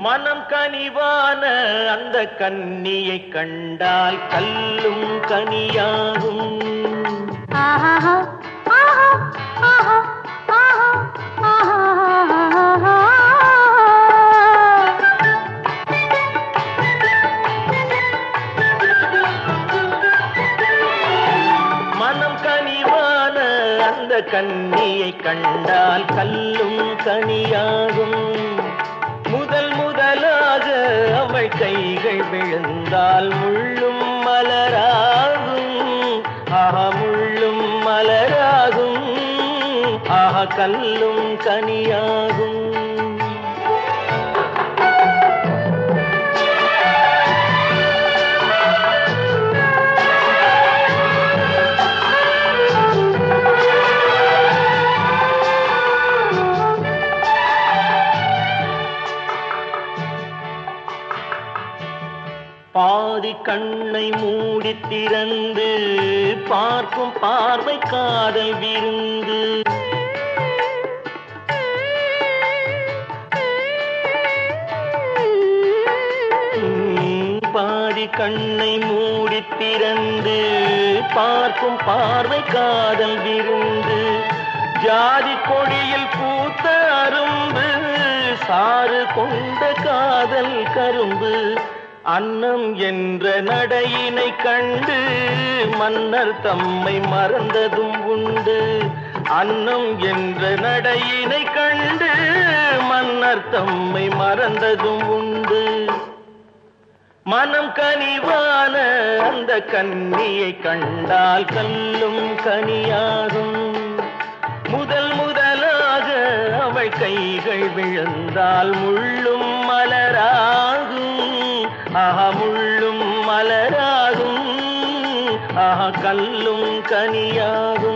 மனம் கனிவான அந்த கன்னியை கண்டால் கல்லும் கனியாகும். ஆஹா ஆஹா ஆஹா ஆஹா ஆஹா. மனம் கனிவான அந்த கன்னியை கண்டால் கல்லும் கனியாகும். முதலாக அவள் கைகள் விழுந்தால் முள்ளும் மலராகும். முள்ளும் மலராகும். கல்லும் கனியாகும். பாதி கண்ணை மூடி திறந்து பார்க்கும் பார்வை காதல் விருந்து. பாதி கண்ணை மூடி திறந்து பார்க்கும் பார்வை காதல் விருந்து. ஜாதி கொடியில் பூத்த அரும்பு சாறு கொண்ட காதல் கரும்பு. அன்னம் என்ற நடையினை கண்டு மன்னர் தம்மை மறந்ததும் உண்டு. அன்னம் என்ற நடையினை கண்டு மன்னர் தம்மை மறந்ததும் உண்டு. மனம் கனிவான அந்த கன்னியை கண்டால் கல்லும் கனியாகும். முதலாக அவள் கைகள் விழுந்தால் முள்ளும் மலராகும். முள்ளும் மலராகும். கல்லும் கனியாகும்.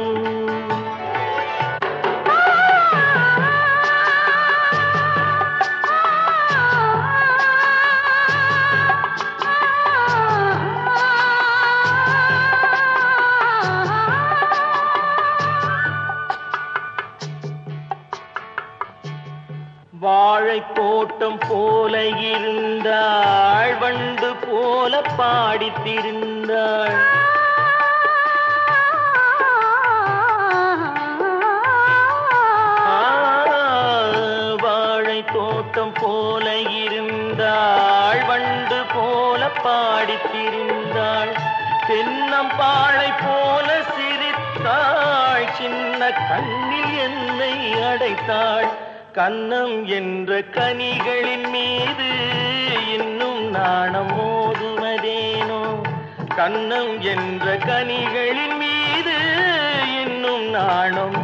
வாழை தோட்டம் போல இருந்தாள், வண்டு போல பாடித்திருந்தாள். வாழை தோட்டம் போல இருந்தாள், வண்டு போல பாடித்திருந்தாள். தென்னம்பாளை போல சிரித்தாள், சின்ன கண்ணில் என்னை அடைத்தாள். கன்னம் என்ற கனிகளின் மீது இன்னும் நாணம் மோதுவதேனோ. கன்னம் என்ற கனிகளின் மீது இன்னும் நாணம்